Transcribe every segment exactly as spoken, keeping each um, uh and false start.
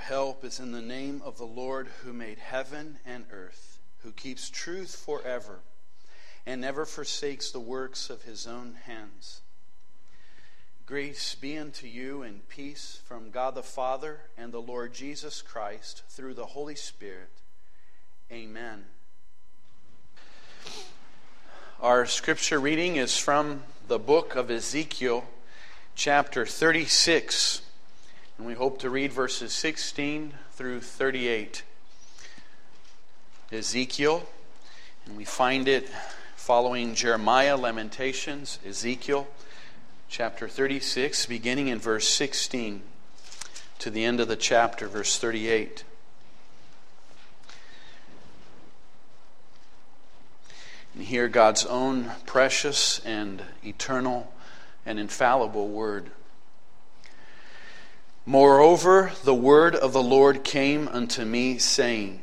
help is in the name of the Lord who made heaven and earth, who keeps truth forever, and never forsakes the works of his own hands. Grace be unto you and peace from God the Father and the Lord Jesus Christ through the Holy Spirit. Amen. Our scripture reading is from the book of Ezekiel, chapter thirty-six, and we hope to read verses sixteen through thirty-eight. Ezekiel, and we find it following Jeremiah, Lamentations, Ezekiel, chapter thirty-six, beginning in verse sixteen to the end of the chapter, verse thirty-eight. And hear God's own precious and eternal and infallible word. Moreover, the word of the Lord came unto me, saying,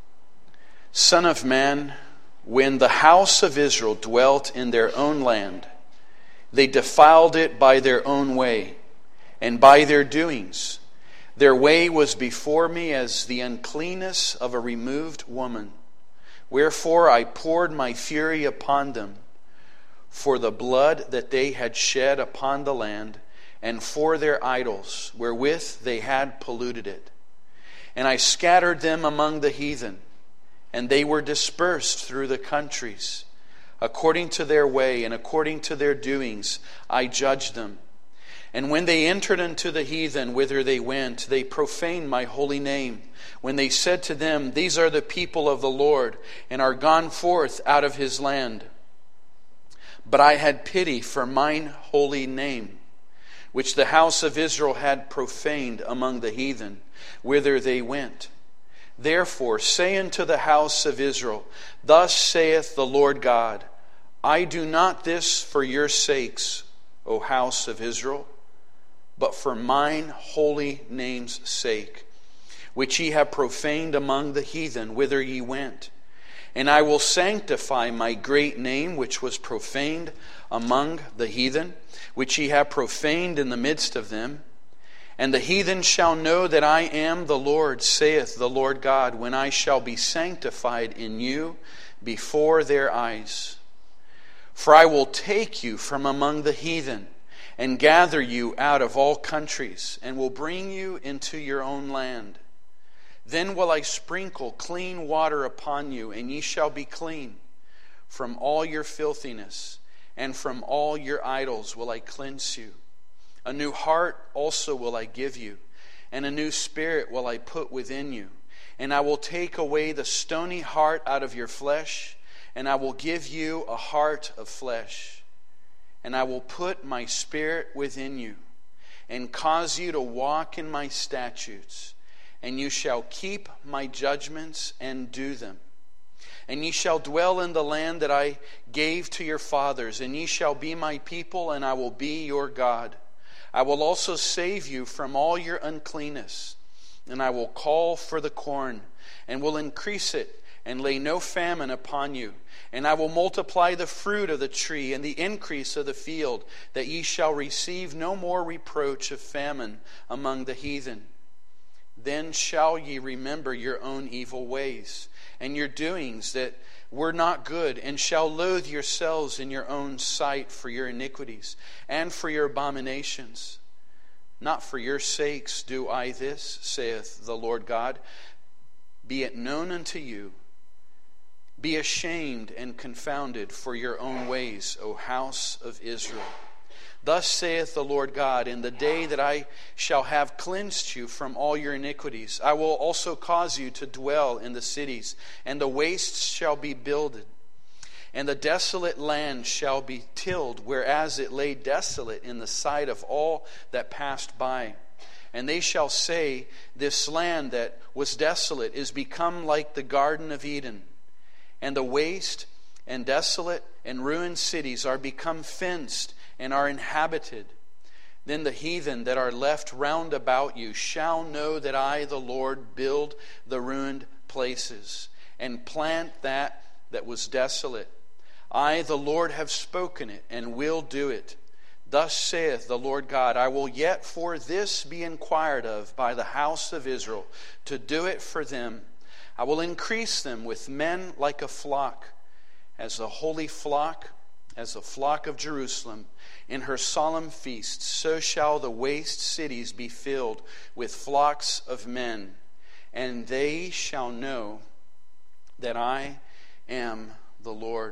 Son of man, when the house of Israel dwelt in their own land, they defiled it by their own way, and by their doings. Their way was before me as the uncleanness of a removed woman. Wherefore I poured my fury upon them, for the blood that they had shed upon the land, and for their idols, wherewith they had polluted it. And I scattered them among the heathen, and they were dispersed through the countries. According to their way and according to their doings, I judged them. And when they entered into the heathen whither they went, they profaned my holy name. When they said to them, These are the people of the Lord, and are gone forth out of his land. But I had pity for mine holy name, which the house of Israel had profaned among the heathen, whither they went. Therefore say unto the house of Israel, Thus saith the Lord God, I do not this for your sakes, O house of Israel, but for mine holy name's sake, which ye have profaned among the heathen, whither ye went. And I will sanctify my great name, which was profaned among the heathen, which ye have profaned in the midst of them. And the heathen shall know that I am the Lord, saith the Lord God, when I shall be sanctified in you before their eyes. For I will take you from among the heathen, and gather you out of all countries, and will bring you into your own land. Then will I sprinkle clean water upon you, and ye shall be clean. From all your filthiness, and from all your idols will I cleanse you. A new heart also will I give you, and a new spirit will I put within you. And I will take away the stony heart out of your flesh, and I will give you a heart of flesh. And I will put my spirit within you, and cause you to walk in my statutes. And you shall keep my judgments and do them. And ye shall dwell in the land that I gave to your fathers, and ye shall be my people, and I will be your God. I will also save you from all your uncleanness, and I will call for the corn, and will increase it, and lay no famine upon you. And I will multiply the fruit of the tree and the increase of the field, that ye shall receive no more reproach of famine among the heathen. Then shall ye remember your own evil ways, and your doings that were not good, and shall loathe yourselves in your own sight for your iniquities, and for your abominations. Not for your sakes do I this, saith the Lord God. Be it known unto you. Be ashamed and confounded for your own ways, O house of Israel. Thus saith the Lord God, in the day that I shall have cleansed you from all your iniquities, I will also cause you to dwell in the cities, and the wastes shall be builded, and the desolate land shall be tilled, whereas it lay desolate in the sight of all that passed by. And they shall say, This land that was desolate is become like the Garden of Eden. And the waste and desolate and ruined cities are become fenced and are inhabited. Then the heathen that are left round about you shall know that I, the Lord, build the ruined places, and plant that that was desolate. I, the Lord, have spoken it, and will do it. Thus saith the Lord God, I will yet for this be inquired of by the house of Israel, to do it for them. I will increase them with men like a flock, as the holy flock, as the flock of Jerusalem. In her solemn feasts, so shall the waste cities be filled with flocks of men. And they shall know that I am the Lord.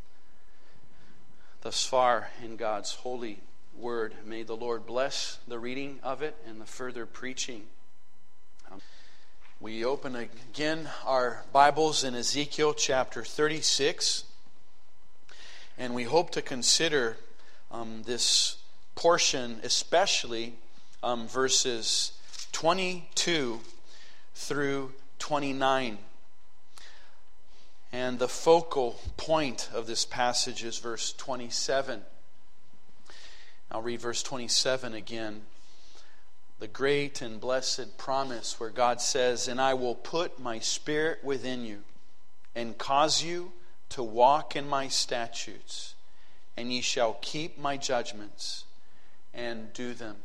Thus far in God's holy word, may the Lord bless the reading of it and the further preaching. Um, we open again our Bibles in Ezekiel chapter thirty-six, and we hope to consider um, this portion, especially um, verses twenty-two through twenty-nine. And the focal point of this passage is verse twenty-seven. I'll read verse twenty-seven again. The great and blessed promise where God says, And I will put my spirit within you, and cause you to walk in my statutes, and ye shall keep my judgments and do them.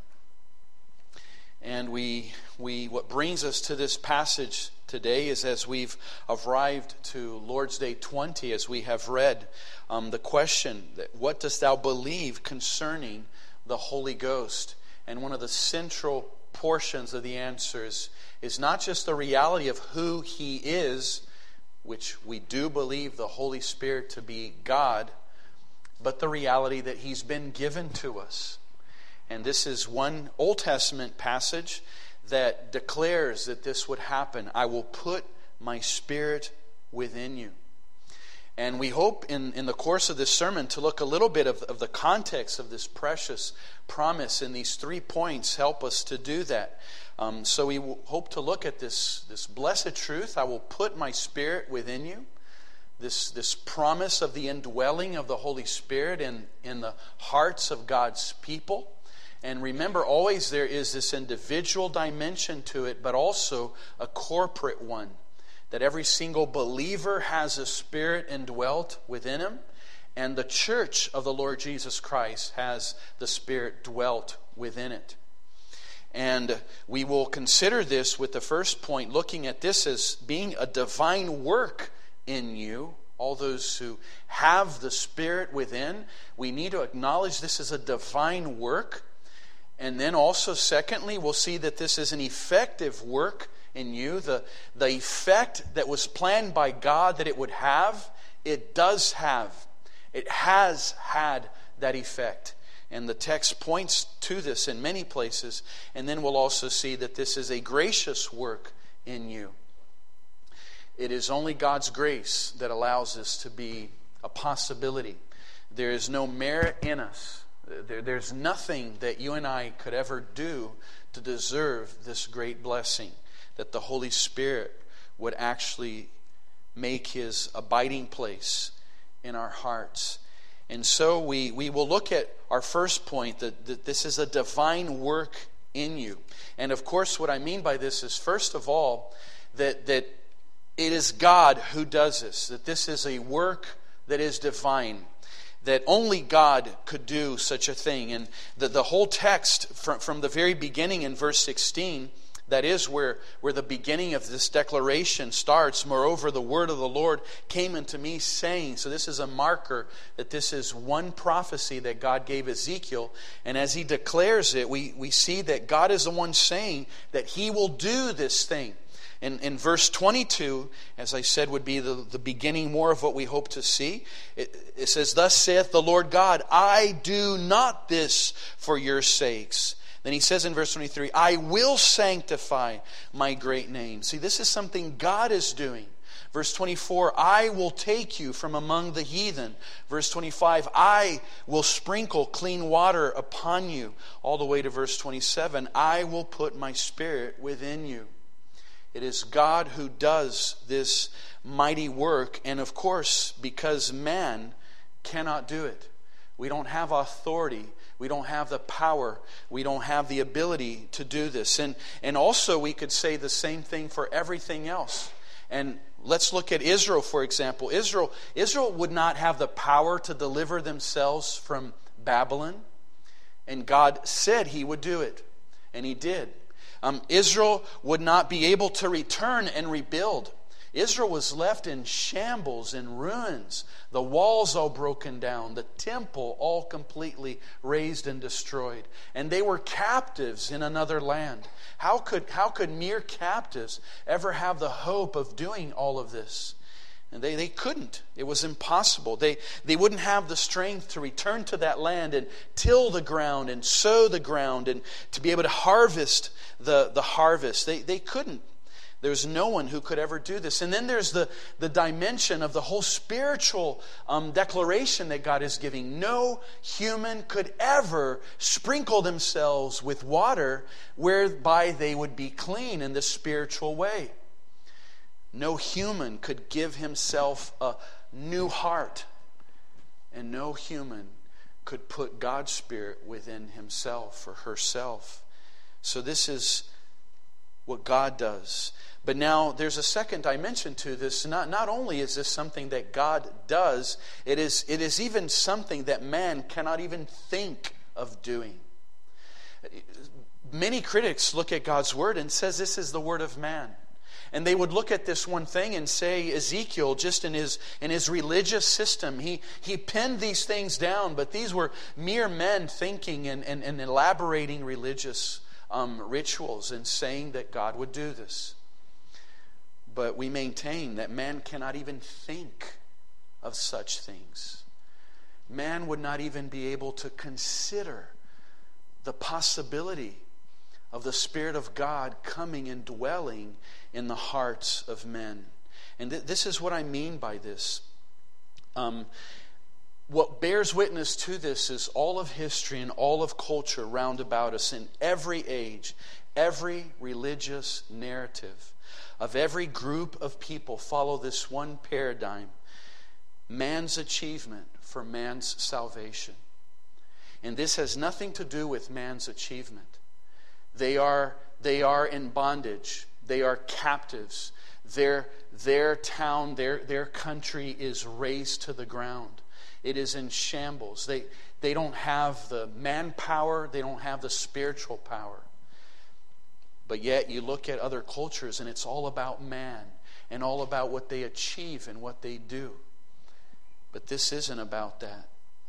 And we, we, what brings us to this passage today is, as we've arrived to Lord's Day twenty, as we have read um, the question, that what dost thou believe concerning the Holy Ghost? And one of the central portions of the answers is not just the reality of who He is, which we do believe the Holy Spirit to be God, but the reality that He's been given to us. And this is one Old Testament passage that declares that this would happen. I will put my spirit within you. And we hope in, in the course of this sermon to look a little bit of, of the context of this precious promise. And these three points help us to do that. Um, so we hope to look at this, this blessed truth. I will put my spirit within you. This, this promise of the indwelling of the Holy Spirit in, in the hearts of God's people. And remember, always there is this individual dimension to it, but also a corporate one. That every single believer has a spirit indwelt within him, and the church of the Lord Jesus Christ has the Spirit dwelt within it. And we will consider this with the first point, looking at this as being a divine work in you. All those who have the Spirit within, we need to acknowledge this is a divine work. And then also, secondly, we'll see that this is an effective work in you. The, the effect that was planned by God that it would have, it does have. It has had that effect. And the text points to this in many places. And then we'll also see that this is a gracious work in you. It is only God's grace that allows this to be a possibility. There is no merit in us. There, there's nothing that you and I could ever do to deserve this great blessing, that the Holy Spirit would actually make His abiding place in our hearts. And so we, we will look at our first point, that, that this is a divine work in you. And of course, what I mean by this is, first of all, that, that it is God who does this, that this is a work that is divine, that only God could do such a thing. And the, the whole text from, from the very beginning in verse sixteen, that is where, where the beginning of this declaration starts. Moreover, the word of the Lord came unto me saying. So this is a marker that this is one prophecy that God gave Ezekiel. And as he declares it, we, we see that God is the one saying that He will do this thing. In, in verse twenty-two, as I said, would be the, the beginning more of what we hope to see. It, it says, Thus saith the Lord God, I do not this for your sakes. Then he says in verse twenty-three, I will sanctify my great name. See, this is something God is doing. Verse twenty-four, I will take you from among the heathen. Verse twenty-five, I will sprinkle clean water upon you. All the way to verse twenty-seven, I will put my spirit within you. It is God who does this mighty work. And of course, because man cannot do it. We don't have authority. We don't have the power. We don't have the ability to do this. And, and also we could say the same thing for everything else. And let's look at Israel, for example. Israel, Israel would not have the power to deliver themselves from Babylon. And God said He would do it. And He did. Um, Israel would not be able to return and rebuild. Israel was left in shambles and ruins. The walls all broken down. The temple all completely razed and destroyed. And they were captives in another land. How could, how could mere captives ever have the hope of doing all of this? And they, they couldn't. It was impossible. They, they wouldn't have the strength to return to that land and till the ground and sow the ground and to be able to harvest the, the harvest. They, they couldn't. There's no one who could ever do this. And then there's the, the dimension of the whole spiritual um, declaration that God is giving. No human could ever sprinkle themselves with water whereby they would be clean in the spiritual way. No human could give himself a new heart. And no human could put God's Spirit within himself or herself. So this is what God does. But now there's a second dimension to this. Not, not only is this something that God does, it is, it is even something that man cannot even think of doing. Many critics look at God's Word and says this is the Word of man. And they would look at this one thing and say Ezekiel, just in his in his religious system, he, he penned these things down, but these were mere men thinking and, and, and elaborating religious um, rituals and saying that God would do this. But we maintain that man cannot even think of such things. Man would not even be able to consider the possibility of the Spirit of God coming and dwelling in the hearts of men. And th- this is what I mean by this. Um, what bears witness to this is all of history and all of culture round about us in every age, every religious narrative of every group of people follow this one paradigm: man's achievement for man's salvation. And this has nothing to do with man's achievement. They are, they are in bondage. They are captives. Their, their town, their, their country is razed to the ground. It is in shambles. They, they don't have the manpower. They don't have the spiritual power. But yet you look at other cultures and it's all about man and all about what they achieve and what they do. But this isn't about that.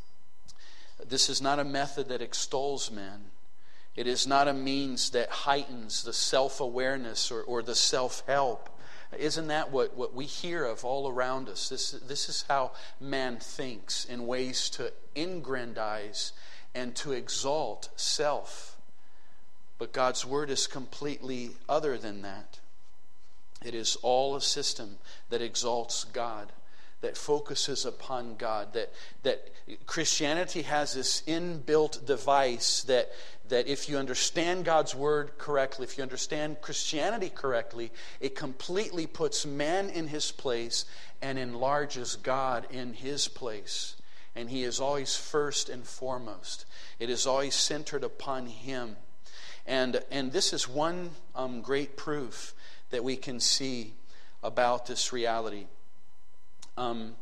This is not a method that extols men. It is not a means that heightens the self-awareness or, or the self-help. Isn't that what, what we hear of all around us? This, this is how man thinks, in ways to aggrandize and to exalt self. But God's Word is completely other than that. It is all a system that exalts God, that focuses upon God, that, that Christianity has this inbuilt device that, that if you understand God's Word correctly, if you understand Christianity correctly, it completely puts man in his place and enlarges God in His place. And He is always first and foremost. It is always centered upon Him. And, and this is one um, great proof that we can see about this reality. Um,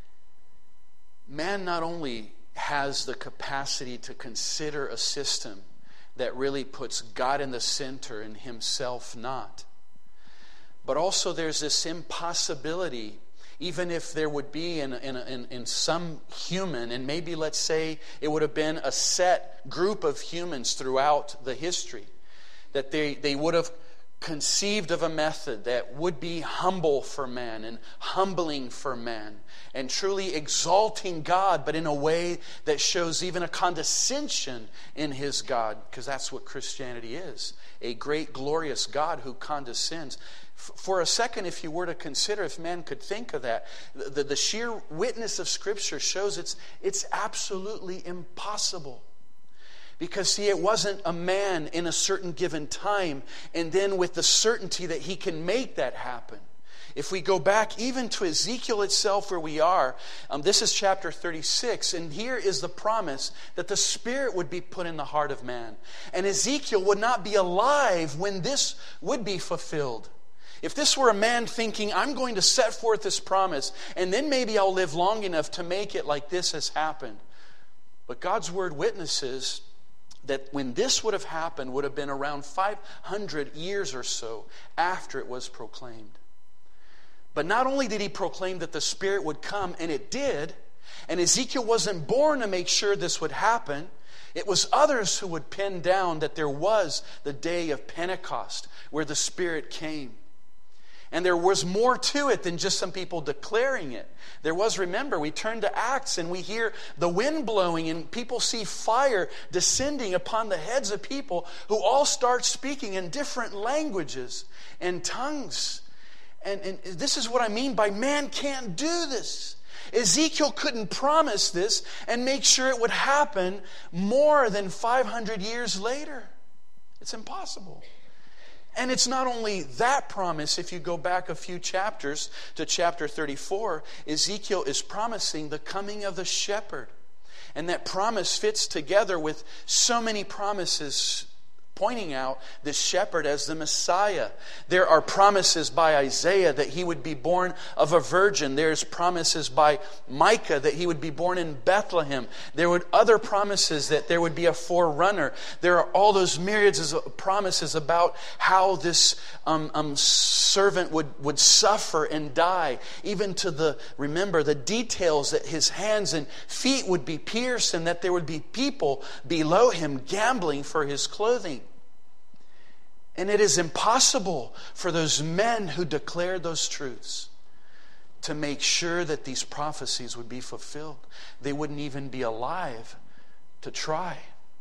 man not only has the capacity to consider a system that really puts God in the center and himself not, but also there's this impossibility, even if there would be in, in, in, in some human, and maybe let's say it would have been a set group of humans throughout the history, that they, they would have conceived of a method that would be humble for man and humbling for man and truly exalting God, but in a way that shows even a condescension in his God, because that's what Christianity is, a great glorious God who condescends. For a second, if you were to consider, if man could think of that, the, the sheer witness of Scripture shows it's, it's absolutely impossible. Because, see, it wasn't a man in a certain given time and then with the certainty that he can make that happen. If we go back even to Ezekiel itself where we are, um, this is chapter thirty-six, and here is the promise that the Spirit would be put in the heart of man. And Ezekiel would not be alive when this would be fulfilled. If this were a man thinking, I'm going to set forth this promise, and then maybe I'll live long enough to make it like this has happened. But God's Word witnesses that when this would have happened would have been around five hundred years or so after it was proclaimed. But not only did he proclaim that the Spirit would come, and it did, and Ezekiel wasn't born to make sure this would happen. It was others who would pin down that there was the day of Pentecost where the Spirit came. And there was more to it than just some people declaring it. There was, remember, we turn to Acts and we hear the wind blowing and people see fire descending upon the heads of people who all start speaking in different languages and tongues. And, and this is what I mean by man can't do this. Ezekiel couldn't promise this and make sure it would happen more than five hundred years later. It's impossible. And it's not only that promise. If you go back a few chapters to chapter thirty-four, Ezekiel is promising the coming of the shepherd. And that promise fits together with so many promises pointing out this shepherd as the Messiah. There are promises by Isaiah that he would be born of a virgin. There's promises by Micah that he would be born in Bethlehem. There were other promises that there would be a forerunner. There are all those myriads of promises about how this um, um, servant would, would suffer and die. Even to the, remember, the details that his hands and feet would be pierced and that there would be people below him gambling for his clothing. And it is impossible for those men who declared those truths to make sure that these prophecies would be fulfilled. They wouldn't even be alive to try.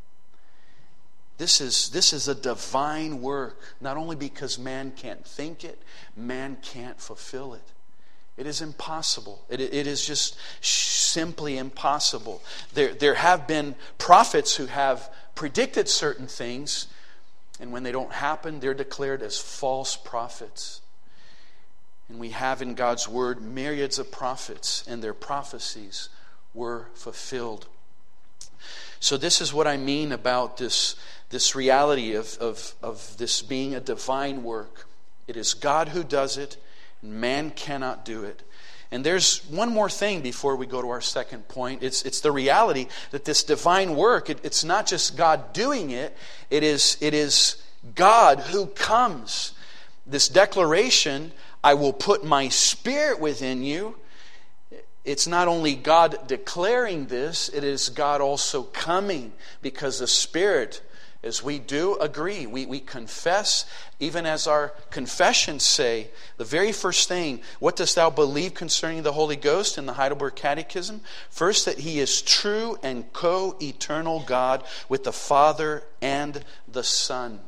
This is, this is a divine work, not only because man can't think it, man can't fulfill it. It is impossible. It, it is just simply impossible. There, there have been prophets who have predicted certain things, and when they don't happen, they're declared as false prophets. And we have in God's Word myriads of prophets, and their prophecies were fulfilled. So this is what I mean about this, this reality of, of, of this being a divine work. It is God who does it, and man cannot do it. And there's one more thing before we go to our second point. It's, it's the reality that this divine work, it, it's not just God doing it, it is, it is God who comes. This declaration, I will put my Spirit within you. It's not only God declaring this, it is God also coming, because the Spirit, as we do agree, we, we confess, even as our confessions say, the very first thing, what dost thou believe concerning the Holy Ghost in the Heidelberg Catechism? First, that He is true and co-eternal God with the Father and the Son.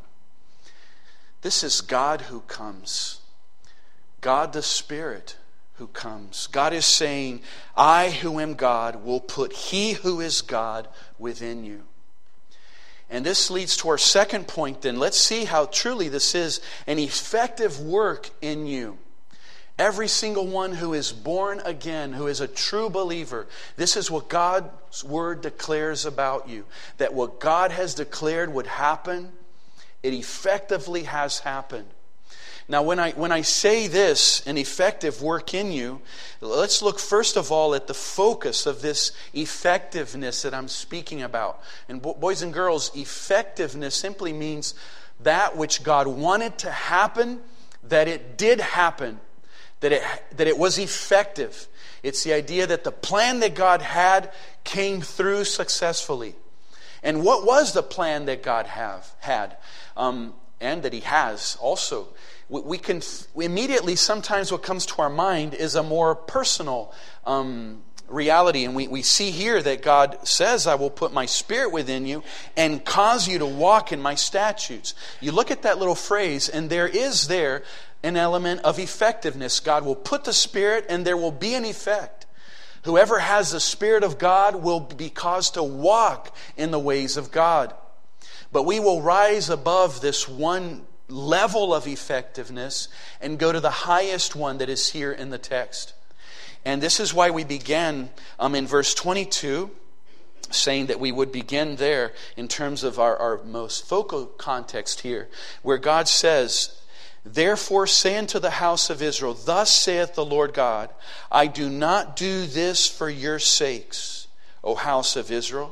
This is God who comes. God the Spirit who comes. God is saying, I who am God will put He who is God within you. And this leads to our second point then. Let's see how truly this is an effective work in you. Every single one who is born again, who is a true believer, this is what God's Word declares about you. That what God has declared would happen, it effectively has happened. Now, when I when I say this, an effective work in you, let's look first of all at the focus of this effectiveness that I'm speaking about. And boys and girls, effectiveness simply means that which God wanted to happen, that it did happen, that it that it was effective. It's the idea that the plan that God had came through successfully. And what was the plan that God have had, um, and that He has also? We can immediately, sometimes what comes to our mind is a more personal um, reality. And we, we see here that God says, I will put my Spirit within you and cause you to walk in my statutes. You look at that little phrase, and there is there an element of effectiveness. God will put the Spirit, and there will be an effect. Whoever has the Spirit of God will be caused to walk in the ways of God. But we will rise above this one level of effectiveness and go to the highest one that is here in the text. And this is why we began um, in verse twenty-two, saying that we would begin there in terms of our, our most focal context here, where God says, therefore say unto the house of Israel, thus saith the Lord God, I do not do this for your sakes, O house of Israel,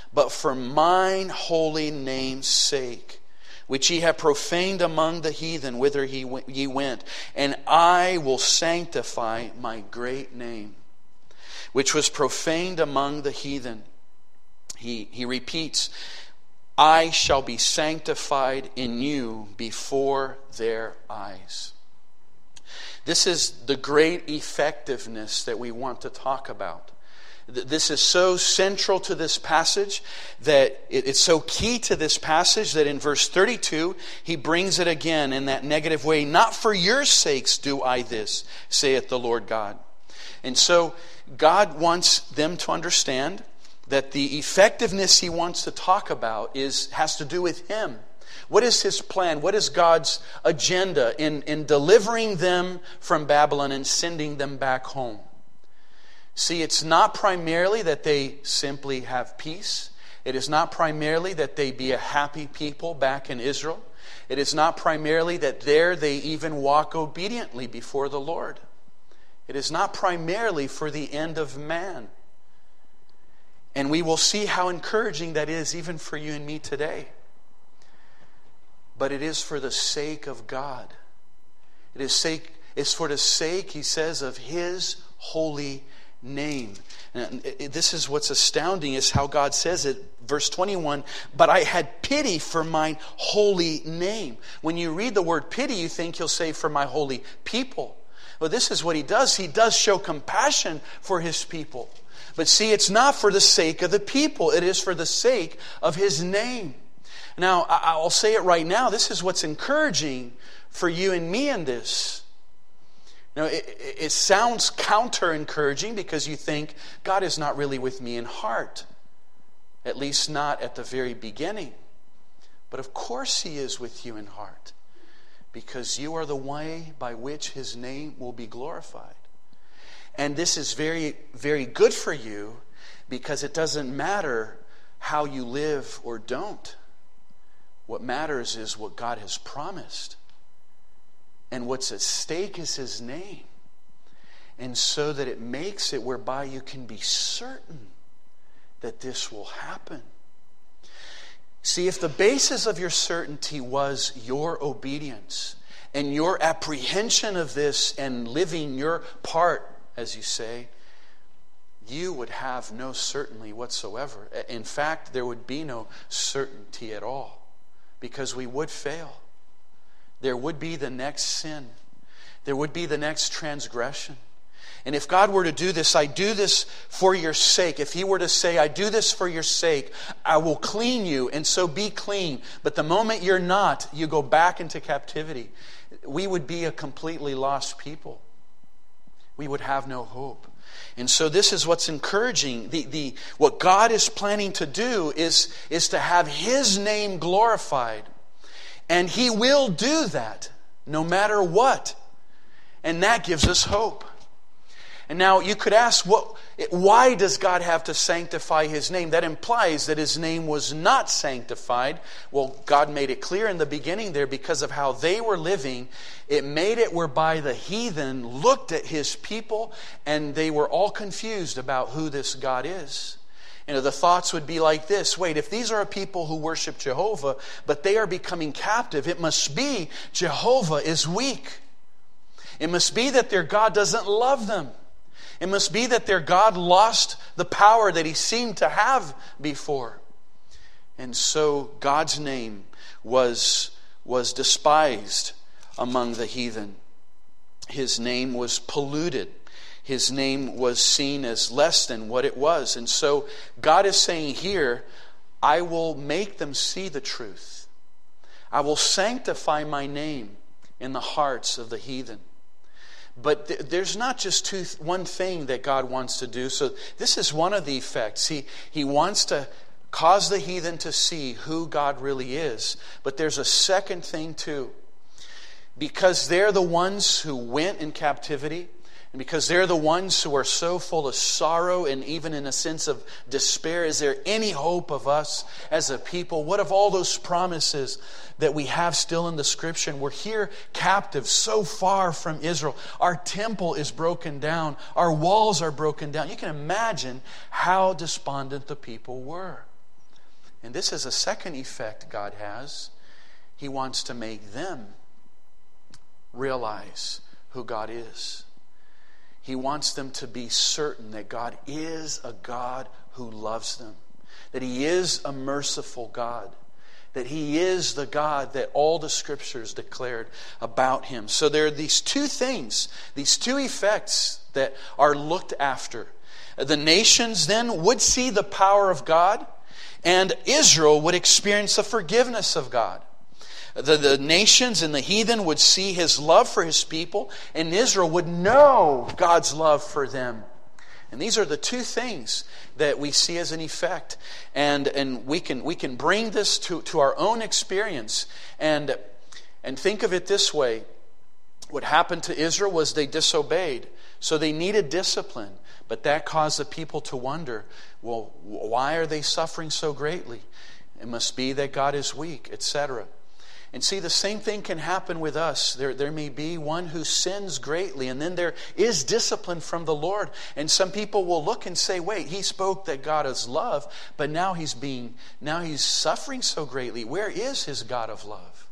but for mine holy name's sake, which ye have profaned among the heathen, whither he, ye went. And I will sanctify my great name, which was profaned among the heathen. He, he repeats, I shall be sanctified in you before their eyes. This is the great effectiveness that we want to talk about. This is so central to this passage that it's so key to this passage that in verse thirty-two, he brings it again in that negative way. Not for your sakes do I this, saith the Lord God. And so God wants them to understand that the effectiveness he wants to talk about is has to do with him. What is his plan? What is God's agenda in, in delivering them from Babylon and sending them back home? See, it's not primarily that they simply have peace. It is not primarily that they be a happy people back in Israel. It is not primarily that there they even walk obediently before the Lord. It is not primarily for the end of man. And we will see how encouraging that is even for you and me today. But it is for the sake of God. It is sake, it's for the sake, he says, of his holy name. And this is what's astounding, is how God says it. Verse twenty-one, but I had pity for mine holy name. When you read the word pity, you think he'll say for my holy people. Well, this is what he does. He does show compassion for his people. But see, it's not for the sake of the people. It is for the sake of his name. Now, I'll say it right now. This is what's encouraging for you and me in this. Now, it, it sounds counter-encouraging because you think God is not really with me in heart. At least not at the very beginning. But of course he is with you in heart. Because you are the way by which his name will be glorified. And this is very, very good for you because it doesn't matter how you live or don't. What matters is what God has promised. And what's at stake is his name. And so that it makes it whereby you can be certain that this will happen. See, if the basis of your certainty was your obedience and your apprehension of this and living your part, as you say, you would have no certainty whatsoever. In fact, there would be no certainty at all because we would fail. There would be the next sin. There would be the next transgression. And if God were to do this, I do this for your sake. If he were to say, I do this for your sake, I will clean you, and so be clean. But the moment you're not, you go back into captivity. We would be a completely lost people. We would have no hope. And so this is what's encouraging. The, the, what God is planning to do is, is to have his name glorified. And he will do that no matter what. And that gives us hope. And now you could ask, what, why does God have to sanctify his name? That implies that his name was not sanctified. Well, God made it clear in the beginning there because of how they were living. It made it whereby the heathen looked at his people and they were all confused about who this God is. You know, the thoughts would be like this. Wait, if these are a people who worship Jehovah, but they are becoming captive, it must be Jehovah is weak. It must be that their God doesn't love them. It must be that their God lost the power that he seemed to have before. And so God's name was, was despised among the heathen. His name was polluted. His name was seen as less than what it was. And so God is saying here, I will make them see the truth. I will sanctify my name in the hearts of the heathen. But th- there's not just two th- one thing that God wants to do. So this is one of the effects. He, he wants to cause the heathen to see who God really is. But there's a second thing too. Because they're the ones who went in captivity, and because they're the ones who are so full of sorrow and even in a sense of despair, is there any hope of us as a people? What of all those promises that we have still in the Scripture? And we're here captive, so far from Israel. Our temple is broken down. Our walls are broken down. You can imagine how despondent the people were. And this is a second effect God has. He wants to make them realize who God is. He wants them to be certain that God is a God who loves them, that He is a merciful God, that He is the God that all the Scriptures declared about Him. So there are these two things, these two effects that are looked after. The nations then would see the power of God, and Israel would experience the forgiveness of God. The, the nations and the heathen would see His love for His people, and Israel would know God's love for them. And these are the two things that we see as an effect. And, and we can we can bring this to, to our own experience and, and think of it this way. What happened to Israel was they disobeyed. So they needed discipline. But that caused the people to wonder, well, why are they suffering so greatly? It must be that God is weak, et cetera. And see, the same thing can happen with us. There, there may be one who sins greatly, and then there is discipline from the Lord. And some people will look and say, wait, he spoke that God is love, but now he's being, now he's suffering so greatly. Where is his God of love?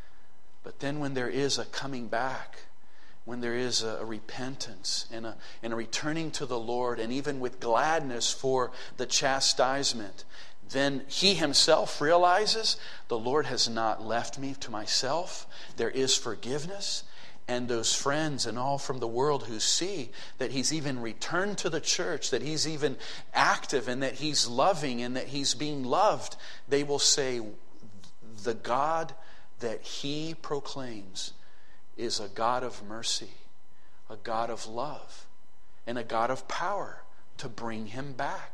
But then when there is a coming back, when there is a, a repentance and a, and a returning to the Lord, and even with gladness for the chastisement, then he himself realizes the Lord has not left me to myself. There is forgiveness. And those friends and all from the world who see that he's even returned to the church, that he's even active and that he's loving and that he's being loved, they will say, the God that he proclaims is a God of mercy, a God of love, and a God of power to bring him back.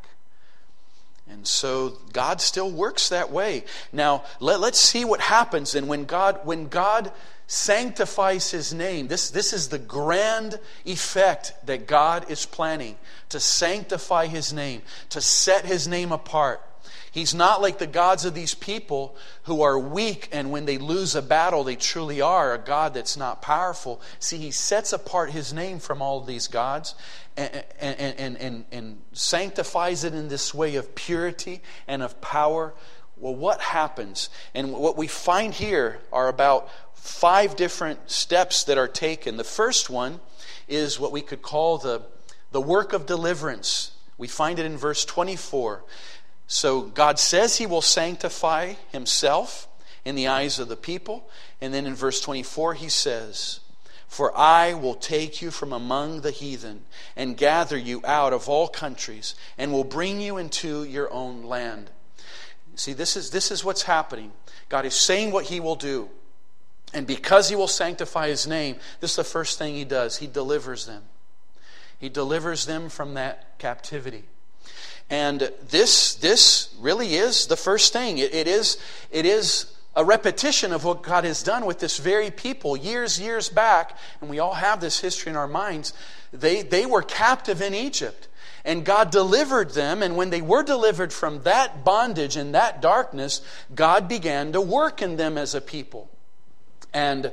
And so God still works that way. Now, let, let's see what happens. And when God, when God sanctifies his name, this, this is the grand effect that God is planning, to sanctify his name, to set his name apart. He's not like the gods of these people who are weak, and when they lose a battle, they truly are a God that's not powerful. See, he sets apart his name from all of these gods and, and, and, and, and sanctifies it in this way of purity and of power. Well, what happens? And what we find here are about five different steps that are taken. The first one is what we could call the, the work of deliverance. We find it in verse twenty-four. So God says he will sanctify himself in the eyes of the people. And then in verse twenty-four he says, for I will take you from among the heathen and gather you out of all countries and will bring you into your own land. See, this is, this is what's happening. God is saying what he will do. And because he will sanctify his name, this is the first thing he does. He delivers them. He delivers them from that captivity. And this this really is the first thing. It, it is it is a repetition of what God has done with this very people years, years back. And we all have this history in our minds. They, they were captive in Egypt. And God delivered them. And when they were delivered from that bondage and that darkness, God began to work in them as a people. And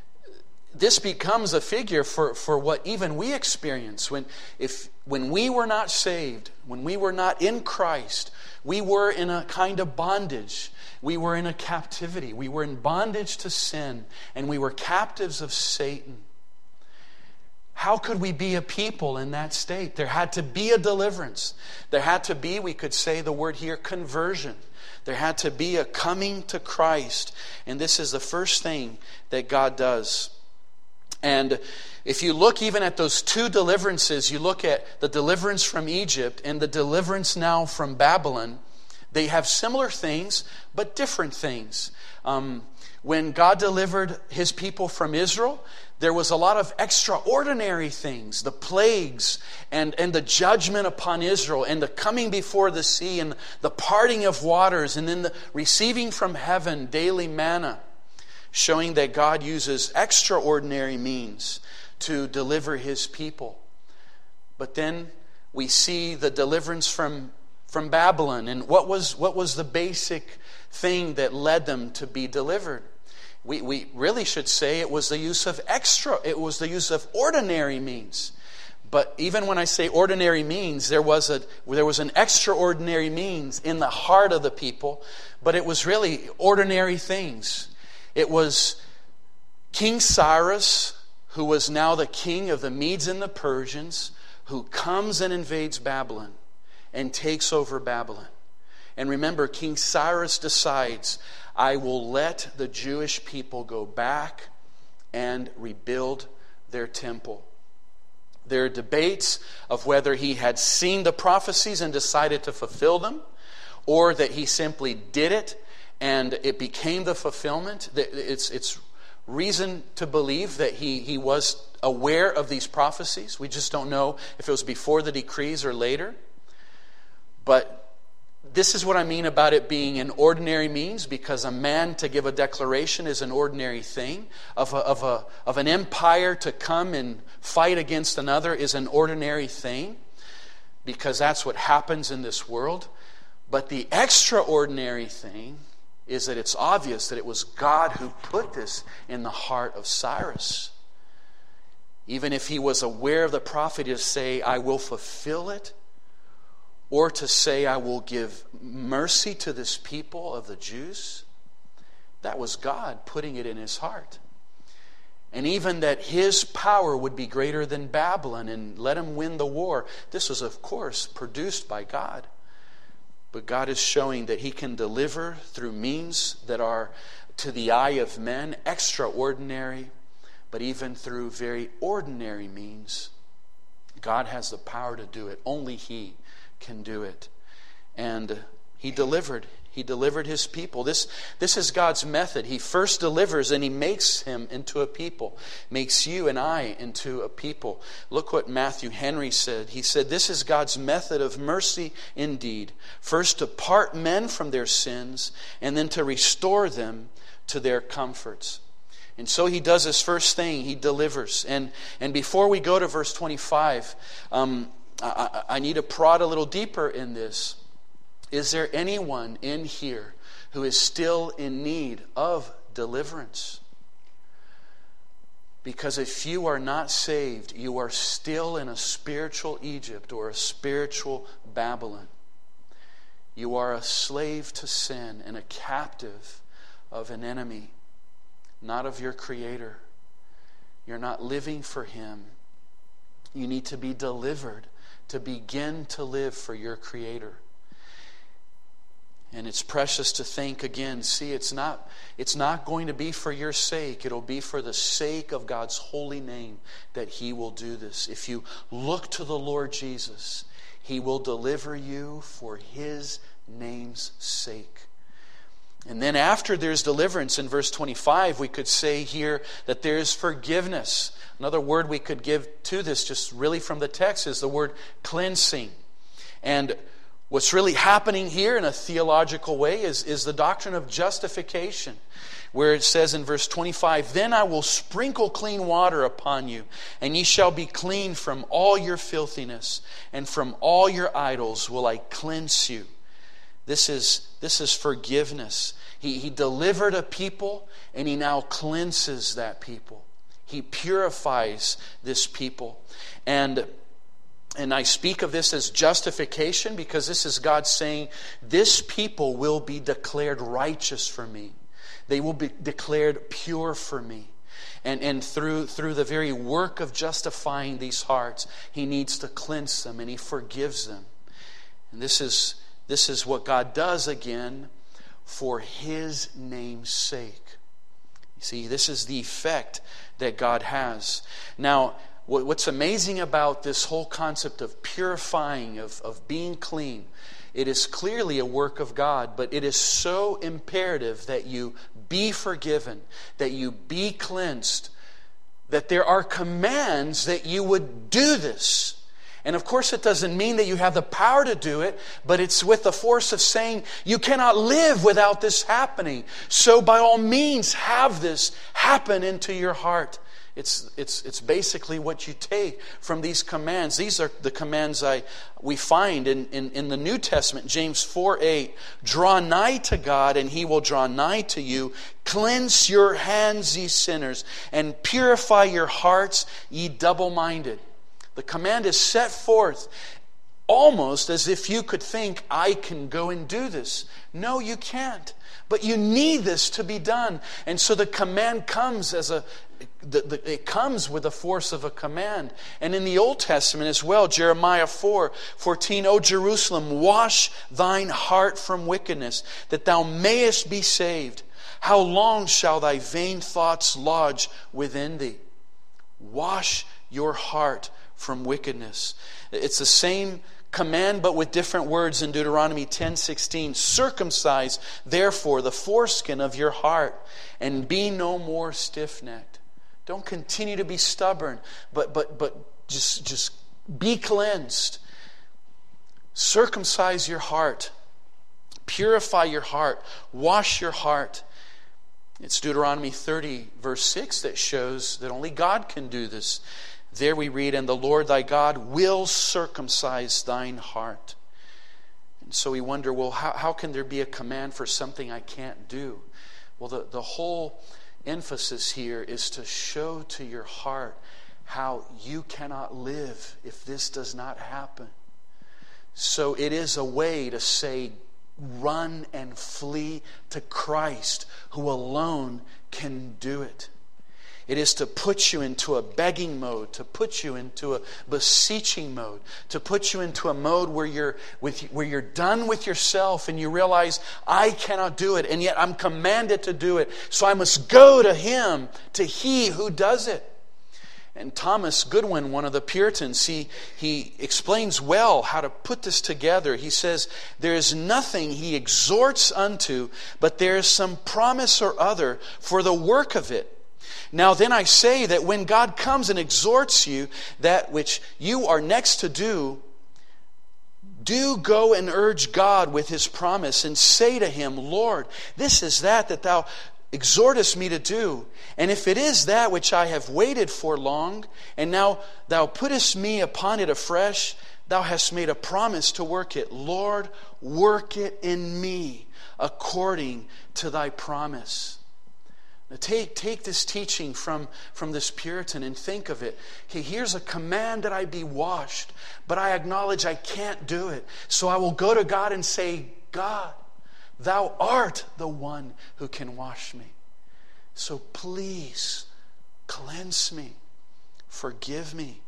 this becomes a figure for, for what even we experience. When, if, when we were not saved, when we were not in Christ, we were in a kind of bondage. We were in a captivity. We were in bondage to sin, and we were captives of Satan. How could we be a people in that state? There had to be a deliverance. There had to be, we could say the word here, conversion. There had to be a coming to Christ. And this is the first thing that God does. And if you look even at those two deliverances, you look at the deliverance from Egypt and the deliverance now from Babylon, they have similar things, but different things. Um, when God delivered his people from Israel, there was a lot of extraordinary things, the plagues and, and the judgment upon Israel and the coming before the sea and the parting of waters and then the receiving from heaven daily manna, showing that God uses extraordinary means to deliver his people. But then we see the deliverance from, from Babylon. And what was, what was the basic thing that led them to be delivered? We, we really should say it was the use of extra, it was the use of ordinary means. But even when I say ordinary means, there was a there was an extraordinary means in the heart of the people, but it was really ordinary things. It was King Cyrus, who was now the king of the Medes and the Persians, who comes and invades Babylon and takes over Babylon. And remember, King Cyrus decides, I will let the Jewish people go back and rebuild their temple. There are debates of whether he had seen the prophecies and decided to fulfill them, or that he simply did it and it became the fulfillment. It's, it's reason to believe that he, he was aware of these prophecies. We just don't know if it was before the decrees or later. But this is what I mean about it being an ordinary means, because a man to give a declaration is an ordinary thing. Of, a, of, a, of an empire to come and fight against another is an ordinary thing, because that's what happens in this world. But the extraordinary thing is that it's obvious that it was God who put this in the heart of Cyrus. Even if he was aware of the prophecy to say, I will fulfill it, or to say, I will give mercy to this people of the Jews, that was God putting it in his heart. And even that his power would be greater than Babylon and let him win the war. This was, of course, produced by God. But God is showing that he can deliver through means that are, to the eye of men, extraordinary, but even through very ordinary means. God has the power to do it. Only he can do it. And he delivered. He delivered his people. This, this is God's method. He first delivers and he makes him into a people. Makes you and I into a people. Look what Matthew Henry said. He said, this is God's method of mercy indeed. First to part men from their sins, and then to restore them to their comforts. And so he does his first thing. He delivers. And, and before we go to verse twenty-five, um, I, I need to prod a little deeper in this. Is there anyone in here who is still in need of deliverance? Because if you are not saved, you are still in a spiritual Egypt or a spiritual Babylon. You are a slave to sin and a captive of an enemy, not of your Creator. You're not living for Him. You need to be delivered to begin to live for your Creator. And it's precious to think again, see, it's not, it's not going to be for your sake. It'll be for the sake of God's holy name that He will do this. If you look to the Lord Jesus, He will deliver you for His name's sake. And then after there's deliverance in verse twenty-five, we could say here that there's forgiveness. Another word we could give to this, just really from the text, is the word cleansing. And what's really happening here in a theological way is, is the doctrine of justification, where it says in verse twenty-five, then I will sprinkle clean water upon you, and ye shall be clean from all your filthiness, and from all your idols will I cleanse you. This is, this is forgiveness. He, he delivered a people, and He now cleanses that people. He purifies this people. And And I speak of this as justification because this is God saying, this people will be declared righteous for me. They will be declared pure for me. And, and through, through the very work of justifying these hearts, He needs to cleanse them and He forgives them. And this is, this is what God does again for His name's sake. You see, this is the effect that God has. Now, what's amazing about this whole concept of purifying, of, of being clean, it is clearly a work of God, but it is so imperative that you be forgiven, that you be cleansed, that there are commands that you would do this. And of course it doesn't mean that you have the power to do it, but it's with the force of saying you cannot live without this happening. So by all means have this happen into your heart. It's it's it's basically what you take from these commands. These are the commands I we find in, in, in the New Testament. James four eight. Draw nigh to God, and He will draw nigh to you. Cleanse your hands, ye sinners, and purify your hearts, ye double-minded. The command is set forth almost as if you could think, I can go and do this. No, you can't. But you need this to be done. And so the command comes as a, the, the, it comes with the force of a command. And in the Old Testament as well, Jeremiah four fourteen, O Jerusalem, wash thine heart from wickedness, that thou mayest be saved. How long shall thy vain thoughts lodge within thee? Wash your heart from wickedness. It's the same command, but with different words in Deuteronomy ten sixteen. Circumcise, therefore, the foreskin of your heart, and be no more stiff-necked. Don't continue to be stubborn, but but but just, just be cleansed. Circumcise your heart. Purify your heart. Wash your heart. It's Deuteronomy thirty, verse six, that shows that only God can do this. There we read, and the Lord thy God will circumcise thine heart. And so we wonder, well, how, how can there be a command for something I can't do? Well, the, the whole emphasis here is to show to your heart how you cannot live if this does not happen. So it is a way to say, run and flee to Christ, who alone can do it. It is to put you into a begging mode, to put you into a beseeching mode, to put you into a mode where you're with where you're done with yourself and you realize, I cannot do it, and yet I'm commanded to do it. So I must go to Him, to He who does it. And Thomas Goodwin, one of the Puritans, he, he explains well how to put this together. He says, there is nothing he exhorts unto, but there is some promise or other for the work of it. Now then I say that when God comes and exhorts you, that which you are next to do, do go and urge God with His promise, and say to Him, Lord, this is that that Thou exhortest me to do. And if it is that which I have waited for long, and now Thou puttest me upon it afresh, Thou hast made a promise to work it. Lord, work it in me according to Thy promise. Now take, take this teaching from, from this Puritan and think of it. Okay, here's a command that I be washed, but I acknowledge I can't do it. So I will go to God and say, God, Thou art the one who can wash me. So please cleanse me, forgive me,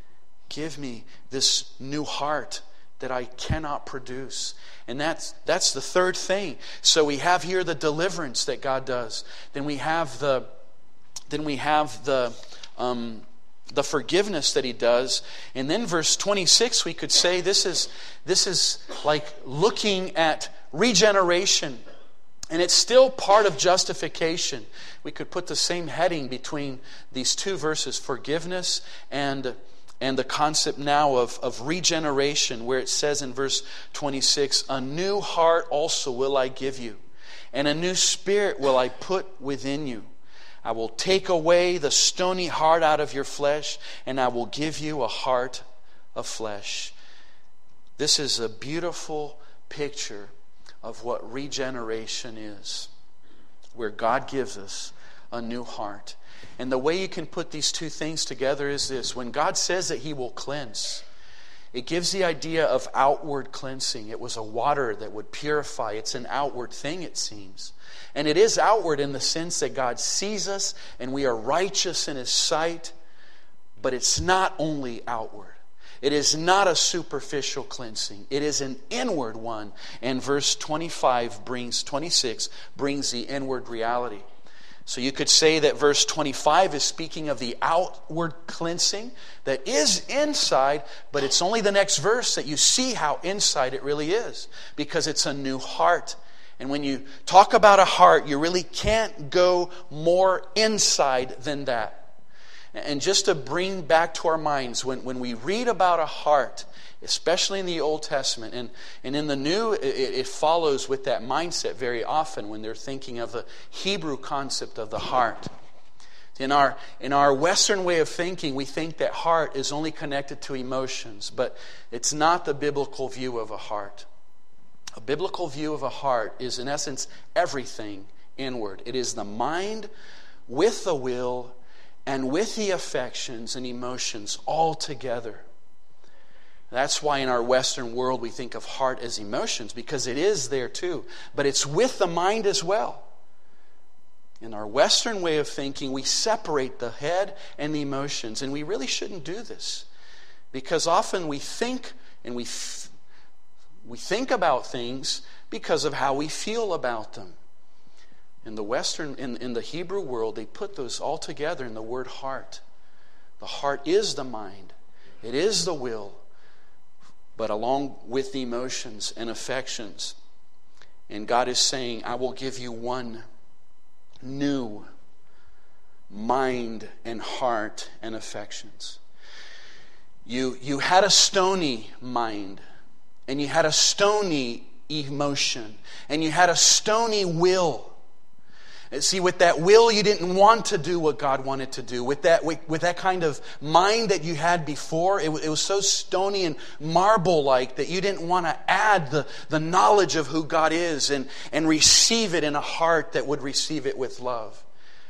give me this new heart that I cannot produce. And that's that's the third thing. So we have here the deliverance that God does. Then we have the then we have the um, the forgiveness that He does. And then verse twenty-six, we could say this is this is like looking at regeneration. And it's still part of justification. We could put the same heading between these two verses, forgiveness and And the concept now of, of regeneration, where it says in verse twenty-six, a new heart also will I give you, and a new spirit will I put within you. I will take away the stony heart out of your flesh, and I will give you a heart of flesh. This is a beautiful picture of what regeneration is, where God gives us a new heart. And the way you can put these two things together is this. When God says that He will cleanse, it gives the idea of outward cleansing. It was a water that would purify. It's an outward thing, it seems. And it is outward in the sense that God sees us and we are righteous in His sight. But it's not only outward. It is not a superficial cleansing. It is an inward one. And verse twenty-five brings, twenty-six brings the inward reality. So you could say that verse twenty-five is speaking of the outward cleansing that is inside, but it's only the next verse that you see how inside it really is, because it's a new heart. And when you talk about a heart, you really can't go more inside than that. And just to bring back to our minds, when, when we read about a heart, especially in the Old Testament, and, and in the New, it, it follows with that mindset very often when they're thinking of the Hebrew concept of the heart. In our, in our Western way of thinking, we think that heart is only connected to emotions, but it's not the biblical view of a heart. A biblical view of a heart is, in essence, everything inward. It is the mind with the will and with the affections and emotions all together. That's why in our Western world we think of heart as emotions, because it is there too. But it's with the mind as well. In our Western way of thinking, we separate the head and the emotions. And we really shouldn't do this. Because often we think and we, f- we think about things because of how we feel about them. In the Western, in, in the Hebrew world, they put those all together in the word heart. The heart is the mind. It is the will. But along with the emotions and affections. And God is saying, I will give you one new mind and heart and affections. You, you had a stony mind, and you had a stony emotion, and you had a stony will. See, with that will, you didn't want to do what God wanted to do. With that, with, with that kind of mind that you had before, it, it was so stony and marble-like that you didn't want to add the, the knowledge of who God is and, and receive it in a heart that would receive it with love.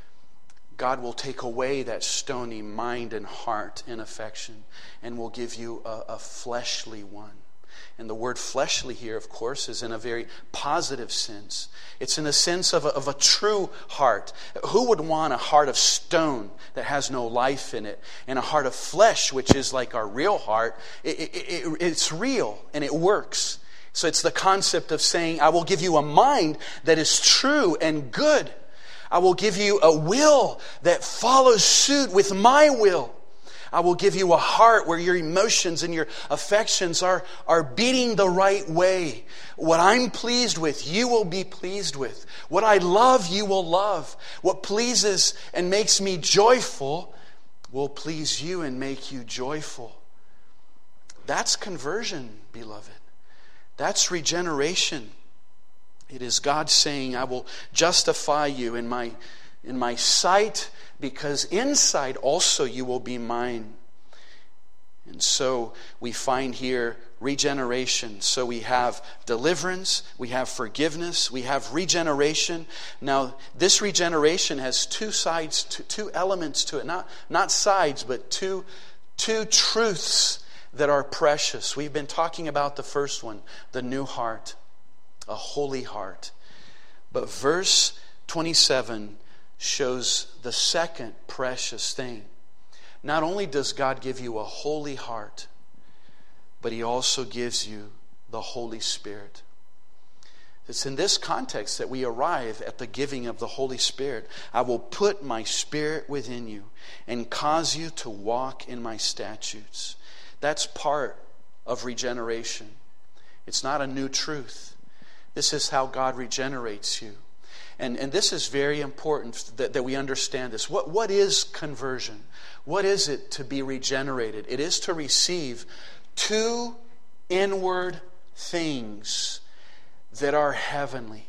God will take away that stony mind and heart and affection and will give you a, a fleshly one. And the word fleshly here, of course, is in a very positive sense. It's in the sense of a, of a true heart. Who would want a heart of stone that has no life in it? And a heart of flesh, which is like our real heart, it, it, it, it's real and it works. So it's the concept of saying, I will give you a mind that is true and good. I will give you a will that follows suit with my will. I will give you a heart where your emotions and your affections are, are beating the right way. What I'm pleased with, you will be pleased with. What I love, you will love. What pleases and makes me joyful will please you and make you joyful. That's conversion, beloved. That's regeneration. It is God saying, I will justify you in my, in my sight, because inside also you will be mine. And so we find here regeneration. So we have deliverance, we have forgiveness, we have regeneration. Now, this regeneration has two sides, two, two elements to it. Not, not sides, but two, two truths that are precious. We've been talking about the first one, the new heart, a holy heart. But verse twenty-seven shows the second precious thing. Not only does God give you a holy heart, but He also gives you the Holy Spirit. It's in this context that we arrive at the giving of the Holy Spirit. I will put my Spirit within you and cause you to walk in my statutes. That's part of regeneration. It's not a new truth. This is how God regenerates you. And, and this is very important that, that we understand this. What, what is conversion? What is it to be regenerated? It is to receive two inward things that are heavenly.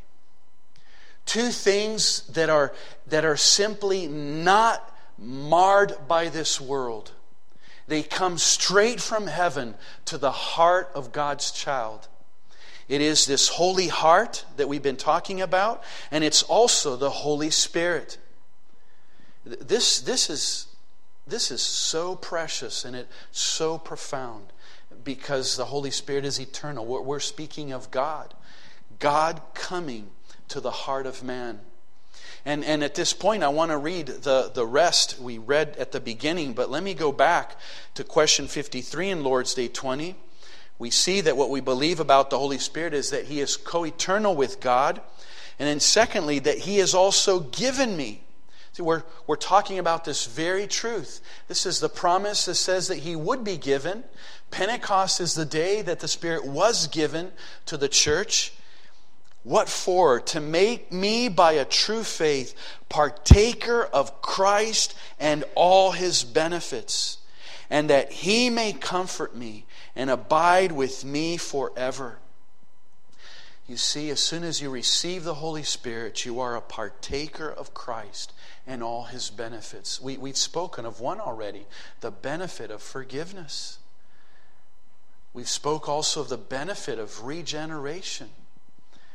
Two things that are, that are simply not marred by this world. They come straight from heaven to the heart of God's child. It is this holy heart that we've been talking about, and it's also the Holy Spirit. This, this is, this is so precious and it's so profound because the Holy Spirit is eternal. We're, we're speaking of God. God coming to the heart of man. And, and at this point, I want to read the, the rest we read at the beginning, but let me go back to question fifty-three in Lord's Day twenty. We see that what we believe about the Holy Spirit is that He is co-eternal with God. And then secondly, that He has also given me. See, we're, we're talking about this very truth. This is the promise that says that He would be given. Pentecost is the day that the Spirit was given to the church. What for? To make me by a true faith partaker of Christ and all His benefits, and that He may comfort me and abide with me forever. You see, as soon as you receive the Holy Spirit, you are a partaker of Christ and all His benefits. We, we've spoken of one already, the benefit of forgiveness. We've spoke also of the benefit of regeneration.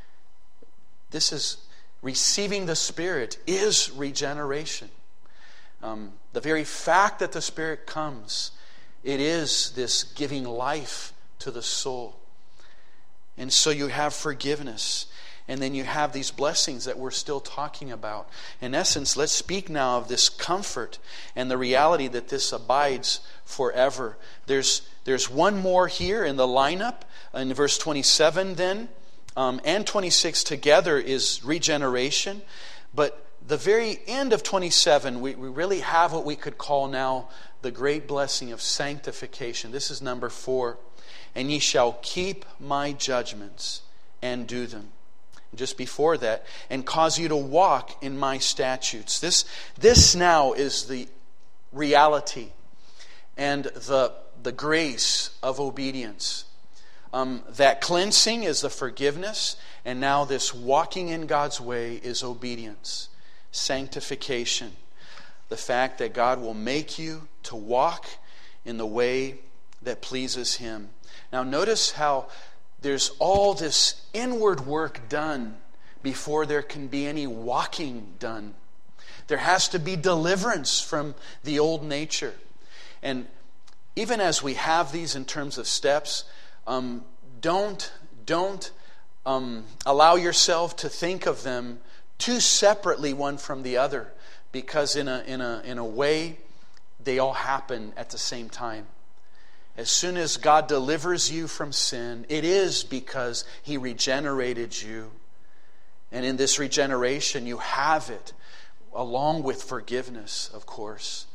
This is, receiving the Spirit is regeneration. Um, the very fact that the Spirit comes, it is this giving life to the soul. And so you have forgiveness. And then you have these blessings that we're still talking about. In essence, let's speak now of this comfort and the reality that this abides forever. There's, there's one more here in the lineup. In verse twenty-seven then, um, and twenty-six together is regeneration. But the very end of twenty-seven, we, we really have what we could call now the great blessing of sanctification. This is number four. And ye shall keep my judgments and do them. Just before that, and cause you to walk in my statutes. This, this now is the reality and the, the grace of obedience. Um, that cleansing is the forgiveness, and now this walking in God's way is obedience. Sanctification. The fact that God will make you to walk in the way that pleases Him. Now notice how there's all this inward work done before there can be any walking done. There has to be deliverance from the old nature. And even as we have these in terms of steps, um, don't, don't um, allow yourself to think of them too separately one from the other, because in a, in a, in a way, they all happen at the same time. As soon as God delivers you from sin, it is because He regenerated you. And in this regeneration, you have it, along with forgiveness, of course.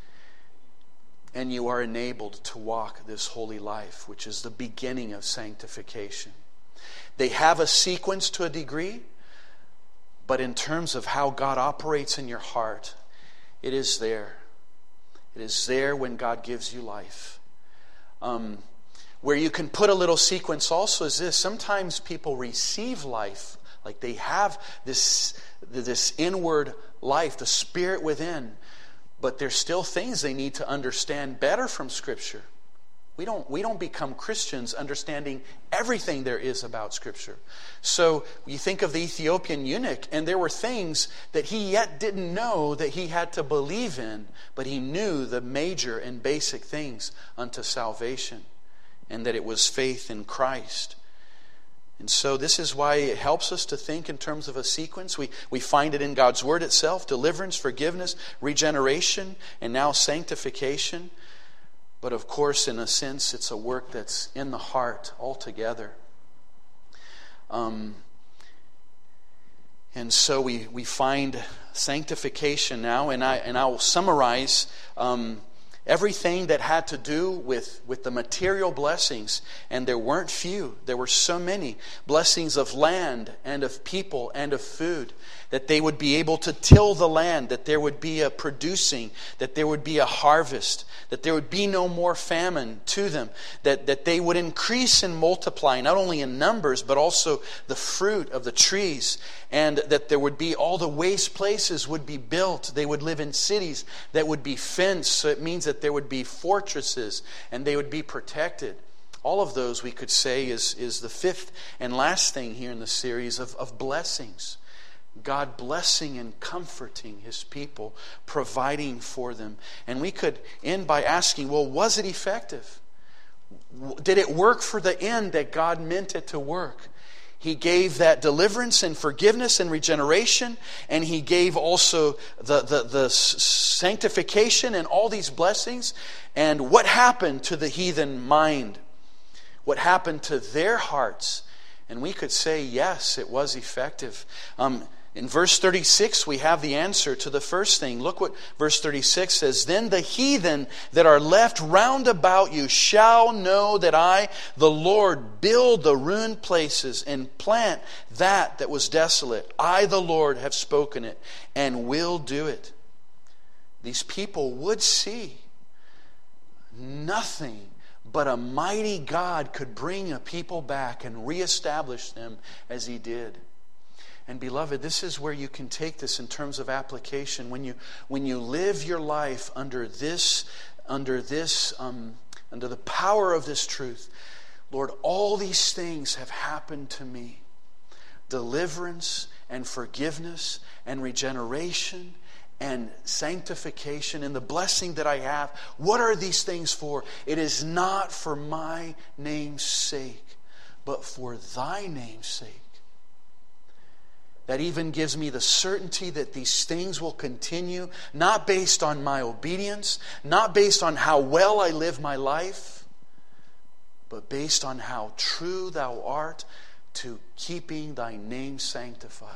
And you are enabled to walk this holy life, which is the beginning of sanctification. They have a sequence to a degree, but in terms of how God operates in your heart, it is there. It is there when God gives you life. Um, where you can put a little sequence also is this. Sometimes people receive life, like they have this, this inward life, the Spirit within, but there's still things they need to understand better from Scripture. We don't, we don't become Christians understanding everything there is about Scripture. So you think of the Ethiopian eunuch, and there were things that he yet didn't know that he had to believe in, but he knew the major and basic things unto salvation, and that it was faith in Christ. And so this is why it helps us to think in terms of a sequence. We, we find it in God's Word itself: deliverance, forgiveness, regeneration, and now sanctification. But of course, in a sense, it's a work that's in the heart altogether. Um, and so we, we find sanctification now, and I and I will summarize um, everything that had to do with, with the material blessings. And there weren't few. There were so many blessings of land and of people and of food. That they would be able to till the land, that there would be a producing, that there would be a harvest, that there would be no more famine to them, that, that they would increase and multiply, not only in numbers, but also the fruit of the trees, and that there would be all the waste places would be built. They would live in cities that would be fenced, so it means that there would be fortresses, and they would be protected. All of those, we could say, is, is the fifth and last thing here in the series of, of blessings. God blessing and comforting His people, providing for them. And we could end by asking, well, was it effective? Did it work for the end that God meant it to work? He gave that deliverance and forgiveness and regeneration, and He gave also the, the, the sanctification and all these blessings. And what happened to the heathen mind? What happened to their hearts? And we could say, yes, it was effective. Um, In verse thirty-six, we have the answer to the first thing. Look what verse thirty-six says. Then the heathen that are left round about you shall know that I, the Lord, build the ruined places and plant that that was desolate. I, the Lord, have spoken it and will do it. These people would see nothing but a mighty God could bring a people back and reestablish them as He did. And beloved, this is where you can take this in terms of application. When you when you live your life under this, under this, um, under the power of this truth, Lord, all these things have happened to me. Deliverance and forgiveness and regeneration and sanctification and the blessing that I have, what are these things for? It is not for my name's sake, but for thy name's sake. That even gives me the certainty that these things will continue, not based on my obedience, not based on how well I live my life, but based on how true thou art to keeping thy name sanctified.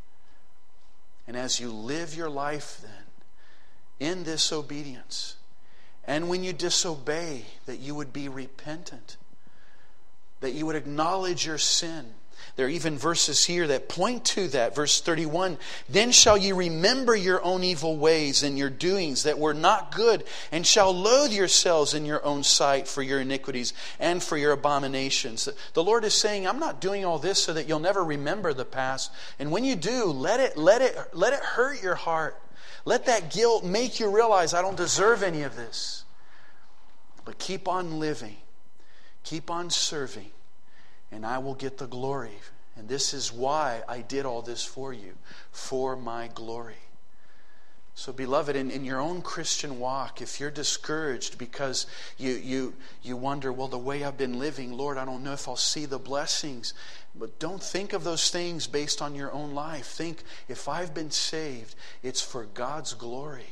And as you live your life then in this obedience, and when you disobey, that you would be repentant, that you would acknowledge your sin. There are even verses here that point to that. Verse thirty-one, then shall ye remember your own evil ways and your doings that were not good, and shall loathe yourselves in your own sight for your iniquities and for your abominations. The Lord is saying, I'm not doing all this so that you'll never remember the past. And when you do, let it, let it, let it hurt your heart. Let that guilt make you realize I don't deserve any of this. But keep on living. Keep on serving. And I will get the glory. And this is why I did all this for you. For my glory. So beloved, in, in your own Christian walk, if you're discouraged because you, you, you wonder, well, the way I've been living, Lord, I don't know if I'll see the blessings. But don't think of those things based on your own life. Think, if I've been saved, it's for God's glory.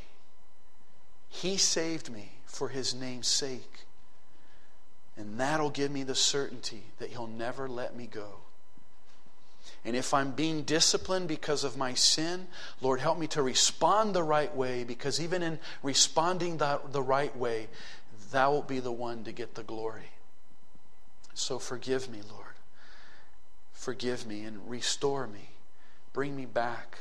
He saved me for His name's sake. And that'll give me the certainty that He'll never let me go. And if I'm being disciplined because of my sin, Lord, help me to respond the right way, because even in responding the, the right way, Thou will be the one to get the glory. So forgive me, Lord. Forgive me and restore me. Bring me back.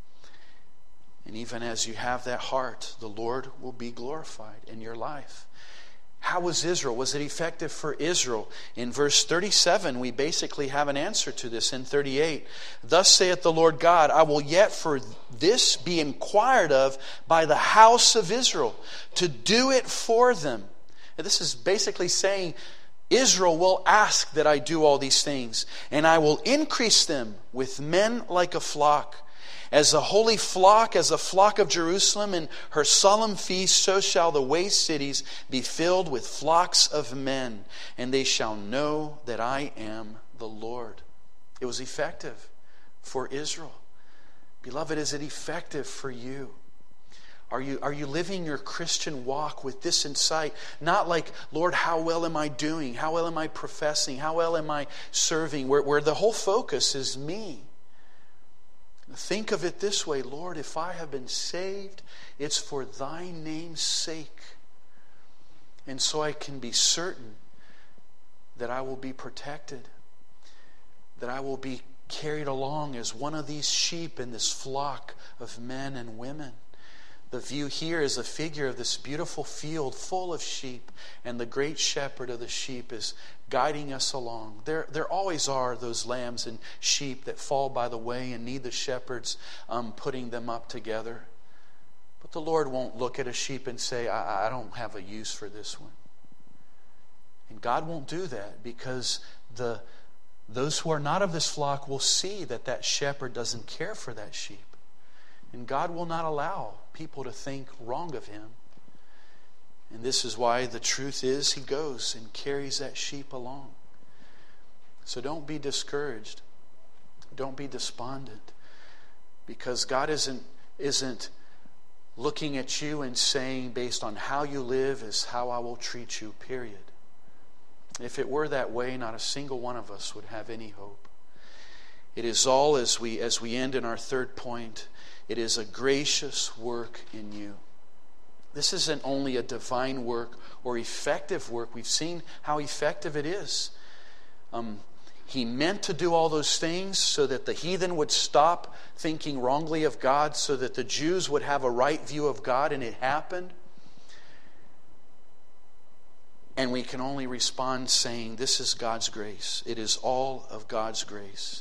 And even as you have that heart, the Lord will be glorified in your life. How was Israel? Was it effective for Israel? In verse thirty-seven, we basically have an answer to this. In thirty-eight, thus saith the Lord God, I will yet for this be inquired of by the house of Israel, to do it for them. And this is basically saying, Israel will ask that I do all these things, and I will increase them with men like a flock. As a holy flock, as a flock of Jerusalem in her solemn feast, so shall the waste cities be filled with flocks of men, and they shall know that I am the Lord. It was effective for Israel. Beloved, is it effective for you? Are you, are you living your Christian walk with this insight? Not like, Lord, how well am I doing? How well am I professing? How well am I serving? Where, where the whole focus is me. Think of it this way, Lord, if I have been saved, it's for thy name's sake. And so I can be certain that I will be protected, that I will be carried along as one of these sheep in this flock of men and women. The view here is a figure of this beautiful field full of sheep, and the great shepherd of the sheep is guiding us along. There, there always are those lambs and sheep that fall by the way and need the shepherds um, putting them up together. But the Lord won't look at a sheep and say, I, I don't have a use for this one. And God won't do that, because the those who are not of this flock will see that that shepherd doesn't care for that sheep. And God will not allow people to think wrong of Him. And this is why the truth is He goes and carries that sheep along. So don't be discouraged. Don't be despondent. Because God isn't, isn't looking at you and saying, based on how you live is how I will treat you, period. If it were that way, not a single one of us would have any hope. It is all, as we, as we end in our third point, it is a gracious work in you. This isn't only a divine work or effective work. We've seen how effective it is. Um, he meant to do all those things so that the heathen would stop thinking wrongly of God, so that the Jews would have a right view of God, and it happened. And we can only respond saying, this is God's grace. It is all of God's grace.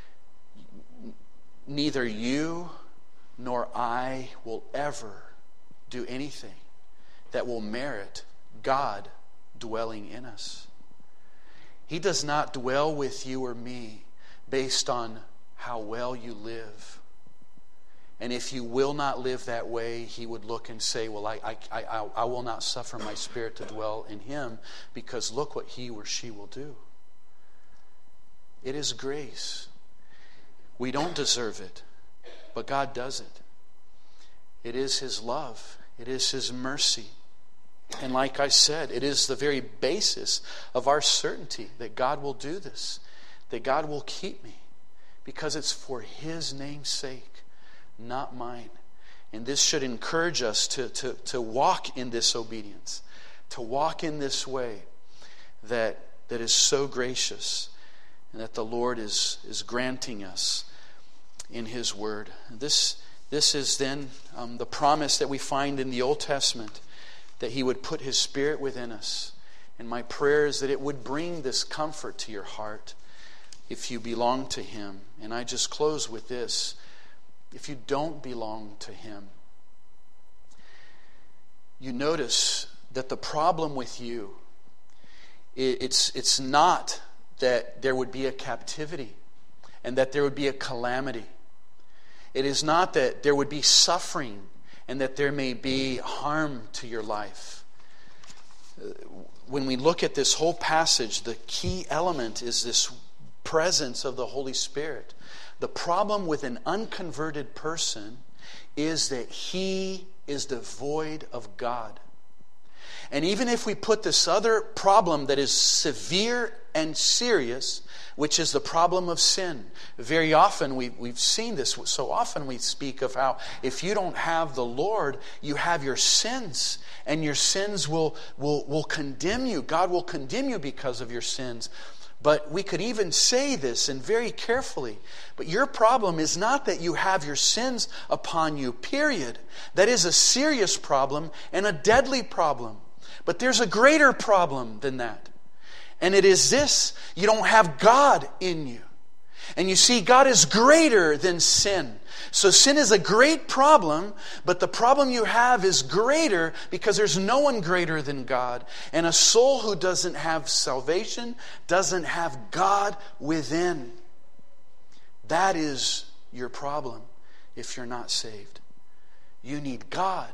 Neither you nor I will ever do anything that will merit God dwelling in us. He does not dwell with you or me based on how well you live. And if you will not live that way, he would look and say, well, I, I, I, I will not suffer my Spirit to dwell in him, because look what he or she will do. It is grace. We don't deserve it, but God does it. It is his love. It is his mercy. And like I said, it is the very basis of our certainty that God will do this, that God will keep me, because it's for his name's sake, not mine. And this should encourage us to, to, to walk in this obedience, to walk in this way that, that is so gracious and that the Lord is, is granting us in his word. This, this is then um, the promise that we find in the Old Testament, that he would put his Spirit within us. And my prayer is that it would bring this comfort to your heart if you belong to him. And I just close with this. If you don't belong to him, you notice that the problem with you, it's, it's not that there would be a captivity and that there would be a calamity. It is not that there would be suffering and that there may be harm to your life. When we look at this whole passage, the key element is this presence of the Holy Spirit. The problem with an unconverted person is that he is devoid of God. And even if we put this other problem that is severe and serious, which is the problem of sin. Very often, we, we've seen this, so often we speak of how if you don't have the Lord, you have your sins, and your sins will, will, will condemn you. God will condemn you because of your sins. But we could even say this, and very carefully, but your problem is not that you have your sins upon you, period. That is a serious problem and a deadly problem. But there's a greater problem than that. And it is this: you don't have God in you. And you see, God is greater than sin. So sin is a great problem, but the problem you have is greater because there's no one greater than God. And a soul who doesn't have salvation doesn't have God within. That is your problem if you're not saved. You need God.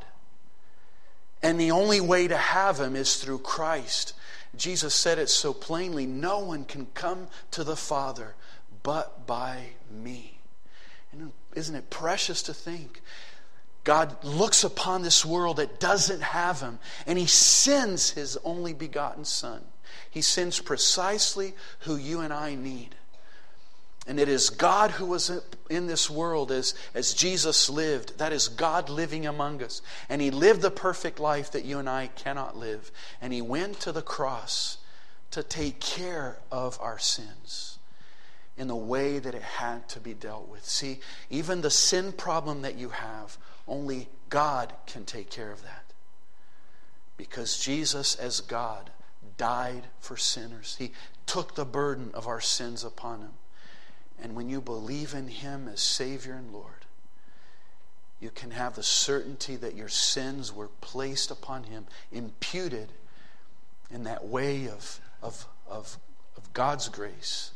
And the only way to have him is through Christ. Jesus said it so plainly: no one can come to the Father but by me. And isn't it precious to think God looks upon this world that doesn't have him, and he sends his only begotten Son. He sends precisely who you and I need. And it is God who was in this world as, as Jesus lived. That is God living among us. And he lived the perfect life that you and I cannot live. And he went to the cross to take care of our sins in the way that it had to be dealt with. See, even the sin problem that you have, only God can take care of that. Because Jesus, as God, died for sinners. He took the burden of our sins upon him. And when you believe in him as Savior and Lord, you can have the certainty that your sins were placed upon him, imputed in that way of, of, of, of God's grace,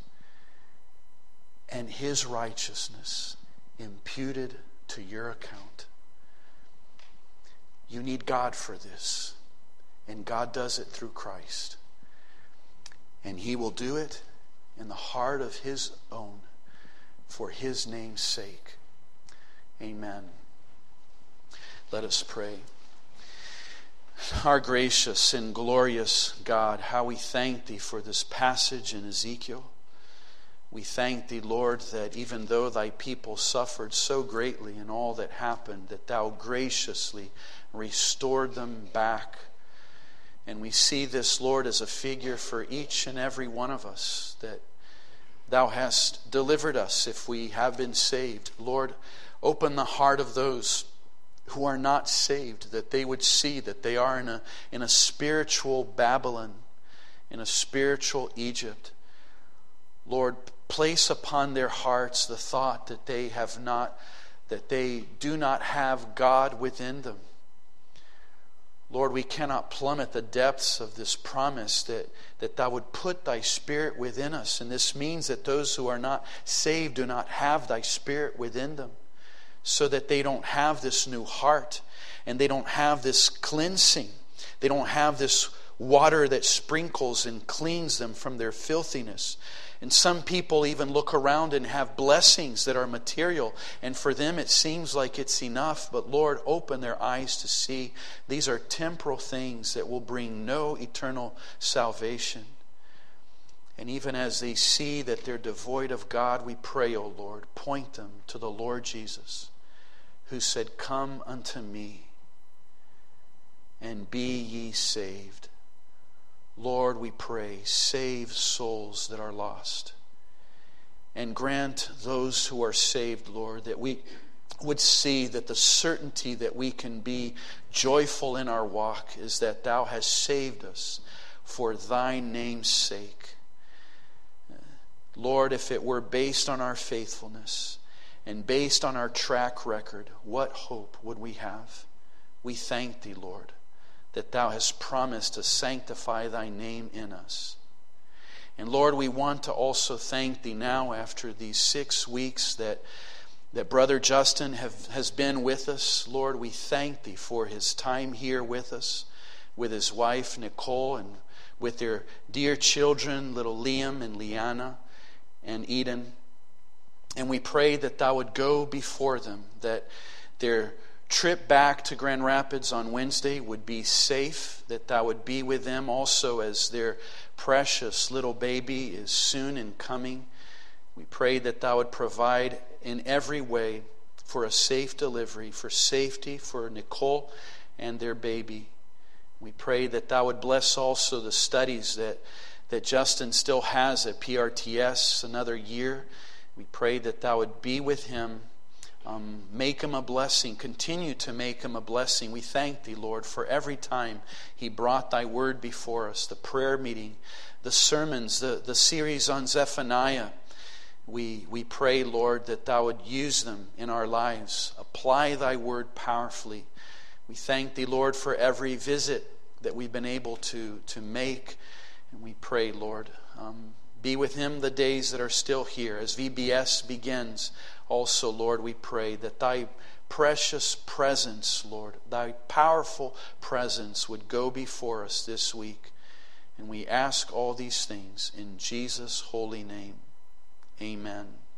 and his righteousness imputed to your account. You need God for this, and God does it through Christ. And he will do it in the heart of his own, for his name's sake. Amen. Let us pray. Our gracious and glorious God, how we thank thee for this passage in Ezekiel. We thank thee, Lord, that even though thy people suffered so greatly in all that happened, that thou graciously restored them back. And we see this, Lord, as a figure for each and every one of us, that thou hast delivered us if we have been saved. Lord, open the heart of those who are not saved, that they would see that they are in a, in a spiritual Babylon, in a spiritual Egypt. Lord, place upon their hearts the thought that they have not, that they do not have God within them. Lord, we cannot plummet the depths of this promise that, that thou would put thy Spirit within us. And this means that those who are not saved do not have thy Spirit within them. so that they don't have this new heart and they don't have this cleansing. They don't have this water that sprinkles and cleans them from their filthiness. And some people even look around and have blessings that are material, and for them it seems like it's enough. But Lord, open their eyes to see these are temporal things that will bring no eternal salvation. And even as they see that they're devoid of God, we pray, O Lord, point them to the Lord Jesus, who said, "Come unto me, and be ye saved." Lord, we pray, save souls that are lost. And grant those who are saved, Lord, that we would see that the certainty that we can be joyful in our walk is that Thou hast saved us for Thy name's sake. Lord, if it were based on our faithfulness and based on our track record, what hope would we have? We thank Thee, Lord, that Thou hast promised to sanctify Thy name in us. And Lord, we want to also thank Thee now after these six weeks that, that Brother Justin have, has been with us. Lord, we thank Thee for his time here with us, with his wife Nicole, and with their dear children, little Liam and Liana and Eden. And we pray that Thou would go before them, that their trip back to Grand Rapids on Wednesday would be safe, that Thou would be with them also as their precious little baby is soon in coming. We pray that Thou would provide in every way for a safe delivery, for safety for Nicole and their baby. We pray that Thou would bless also the studies that, that Justin still has at P R T S another year. We pray that Thou would be with him. Um, make him a blessing. Continue to make him a blessing. We thank Thee, Lord, for every time he brought Thy word before us, the prayer meeting, the sermons, the, the series on Zephaniah. We, we pray, Lord, that Thou would use them in our lives. Apply Thy word powerfully. We thank Thee, Lord, for every visit that we've been able to, to make. And we pray, Lord, um, be with him the days that are still here. As V B S begins, also, Lord, we pray that Thy precious presence, Lord, Thy powerful presence would go before us this week. And we ask all these things in Jesus' holy name. Amen.